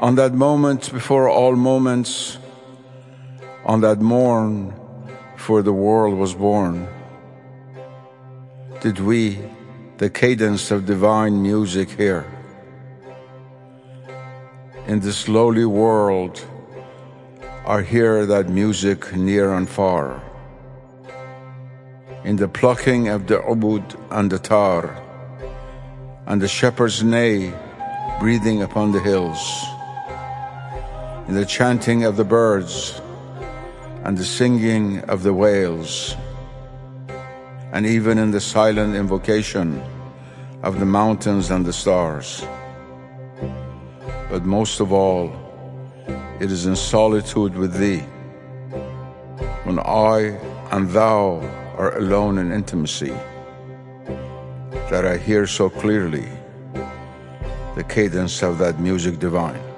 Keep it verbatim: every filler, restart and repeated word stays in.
On that moment before all moments, on that morn before the world was born, did we the cadence of divine music hear. In this lowly world, I hear that music near and far. In the plucking of the ubud and the tar, and the shepherd's neigh breathing upon the hills, in the chanting of the birds and the singing of the whales, and even in the silent invocation of the mountains and the stars. But most of all, it is in solitude with thee, when I and thou are alone in intimacy, that I hear so clearly the cadence of that music divine.